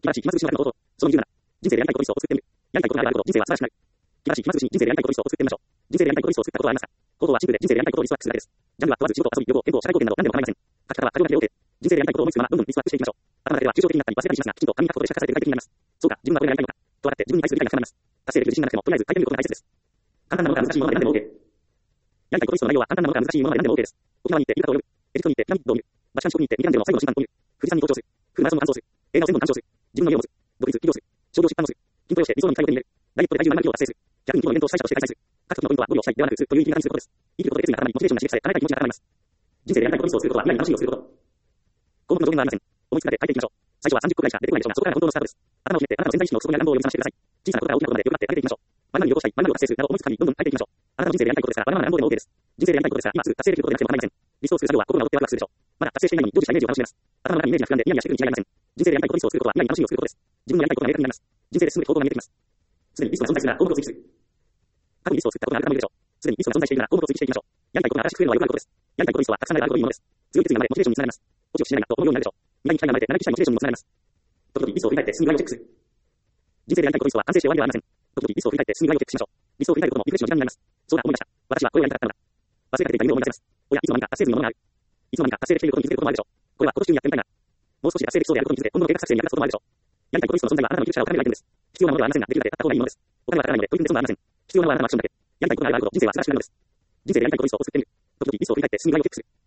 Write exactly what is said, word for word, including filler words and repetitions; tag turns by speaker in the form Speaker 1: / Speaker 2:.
Speaker 1: 晴らしい暇つぶしの中の冒頭。そのにじゅうなな。人生でやりたいことリストを作ってみる。やりたいことがあるあるほど人生は素晴らしくなる。素晴らしい暇つぶしに人生でやりたいことリストを作ってみましょう。人生でやりたいことリストを作ったことはありますか？口頭はシンプルで人生でやりたいことをリストアップするだけです。ジャンルは問わず仕事、遊び、旅行、健康、社会貢献など何でも構いません。書き方は多量だけで OK。人生でやりたいことを思いつくままどんどんリストアップしていきましょう。頭だけでは抽象的になったり忘れたりしますが、きちんと紙に書くことで可視化されて具体的になります。そうか、自分はこれがやりたいのか。と分かって自分に対する理解が深まります。達成できる自信がなくても、とりあえず書いてみることが大切です。簡単なものから難しいものまで何でも OK。やりたいことリストの内容は簡単なものから難しいものまで何でも OK です。沖縄に行ってイルカを泳ぐ。エジプトに行ってピラミッドを見る。バチカン四国に行ってミランでの最後の瞬間を見る。富士山に登頂する。フルマラソンの完走する。映画を全部完走する。自分の家を持つ。独立、起業する。商業出版をする。筋トレをして理想の肉体を手に入れる。ダイエットで体重がななキロを達成する。ひゃくにん規模のイベントを主催者として開催する。各時のポイントはゴールをしたいではなくするという意味にすることです。生きることで決意が固まり、モチベーションが刺激され、叶えたい気持ちが高まります。人生でやりたいことリストをすることは未来に楽しみをすること。項目の上限はありません。思いつくだけ書いていきましょう。最初はさんじゅっこぐらいしか出てこないでしょうが、そこからが本当のスタートです。頭をひねってあなたの潜在意識の奥底にある願望を呼び覚ましてください。小さなことから大きなことまで欲張って書いていきましょう。前までに旅行したい、前までを達成するなど思いつく限りどんどん書いていきましょう。あなたの人生でやりたいことですから、バナナな願望でも OK です。人生でやりたいことですから、今すぐ達成できることでなくても構いません。リストを作る作業は心が折ってワクワクするでしょう。まだ達成していないのに成就したイメージを楽しめます。頭の中にイメージが膨らんでニヤニヤしてくるに違いありません。人生でやりたいことリストを作ることは未来に楽しみをすることです。自分のやりたいことが明確になります。人生で進むべき方向が見えてきます。すでにリストが存在するなら項目を追記する。過去にリストを作ったことがある方もいるでしょう。すでにリストが存在しているなら項目を追記していきましょう。やりたいことが新しく増えるのはよくあることです。やりたいことリストはたくさんあるあるといいものです。強い決意が生まれモチベーションにつながります。落ちをしないなと思うようになるでしょう。未来に期待が生まれて長生きしたいモチベーションにもつながります。時々リストを振り返って進み具合をチェックする。人生でやりたいことリストは完成して終わりではありません。時々リストを振り返って進み具合をチェックしましょう。リストを振り返ることもリフレッシュの時間になります。そうだ、思いました。私はこれをやりたかったのだ。忘れかけていた夢を思い出せます。おや、いつの間にか達成済みのものがある。いつの間にか達成できていることに気づくこともあるでしょう。これは今年中にやってみたいな。もう少し達成できそうであることに気づいて、今後の計画作成に役立つこともあるでしょう。やりたいことリストの存在はあなたの生きる力を高めるアイテムです。必要なものではありませんが、できるだけあった方がいいものです。お金はかからないので、取り組んで損はありません。必要なのはあなたのアクションだけ。やりたいことがあるあるほど人生は素晴らしくなるのです。人生でやりたいことリストを作ってみる。時々リストを振り返って進み具合をチェックする。